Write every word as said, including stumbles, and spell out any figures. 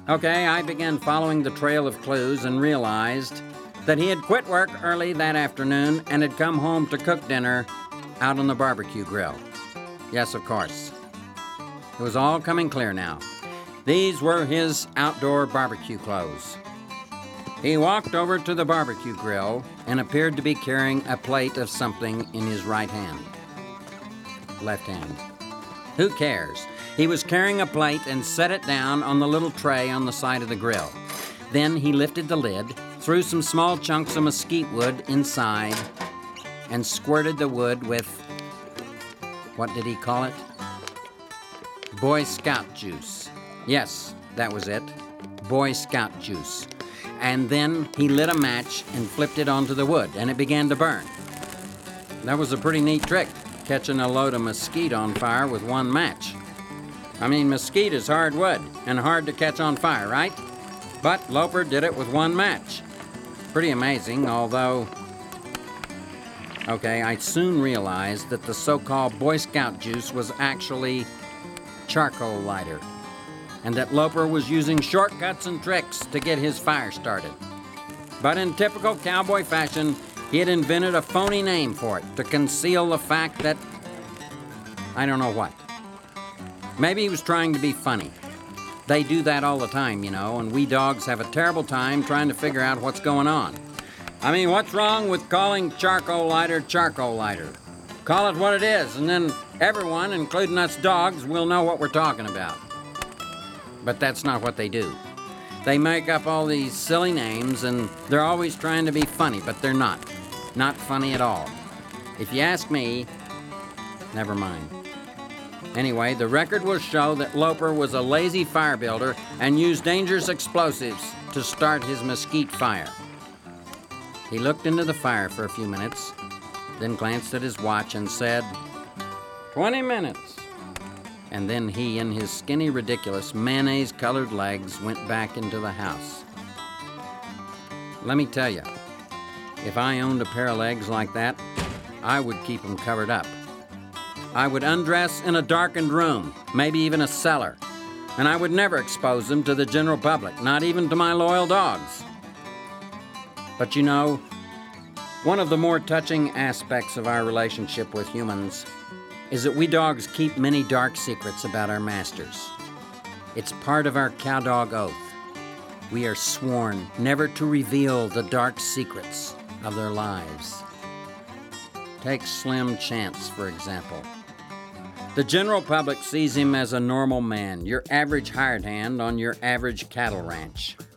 Okay, I began following the trail of clues and realized that he had quit work early that afternoon and had come home to cook dinner out on the barbecue grill. Yes, of course. It was all coming clear now. These were his outdoor barbecue clothes. He walked over to the barbecue grill and appeared to be carrying a plate of something in his right hand. Left hand. Who cares? He was carrying a plate and set it down on the little tray on the side of the grill. Then he lifted the lid, threw some small chunks of mesquite wood inside, and squirted the wood with, what did he call it? Boy Scout juice. Yes, that was it. Boy Scout juice. And then he lit a match and flipped it onto the wood, and it began to burn. That was a pretty neat trick, catching a load of mesquite on fire with one match. I mean, mesquite is hard wood and hard to catch on fire, right? But Loper did it with one match. Pretty amazing, although... Okay, I soon realized that the so-called Boy Scout juice was actually charcoal lighter, and that Loper was using shortcuts and tricks to get his fire started. But in typical cowboy fashion, he had invented a phony name for it to conceal the fact that... I don't know what. Maybe he was trying to be funny. They do that all the time, you know, and we dogs have a terrible time trying to figure out what's going on. I mean, what's wrong with calling charcoal lighter charcoal lighter? Call it what it is, and then everyone, including us dogs, will know what we're talking about. But that's not what they do. They make up all these silly names, and they're always trying to be funny, but they're not. Not funny at all. If you ask me, never mind. Anyway, the record will show that Loper was a lazy fire builder and used dangerous explosives to start his mesquite fire. He looked into the fire for a few minutes, then glanced at his watch and said, twenty minutes. And then he and his skinny, ridiculous, mayonnaise-colored legs went back into the house. Let me tell you, if I owned a pair of legs like that, I would keep them covered up. I would undress in a darkened room, maybe even a cellar, and I would never expose them to the general public, not even to my loyal dogs. But you know, one of the more touching aspects of our relationship with humans is that we dogs keep many dark secrets about our masters. It's part of our cowdog oath. We are sworn never to reveal the dark secrets of their lives. Take Slim Chance, for example. The general public sees him as a normal man, your average hired hand on your average cattle ranch.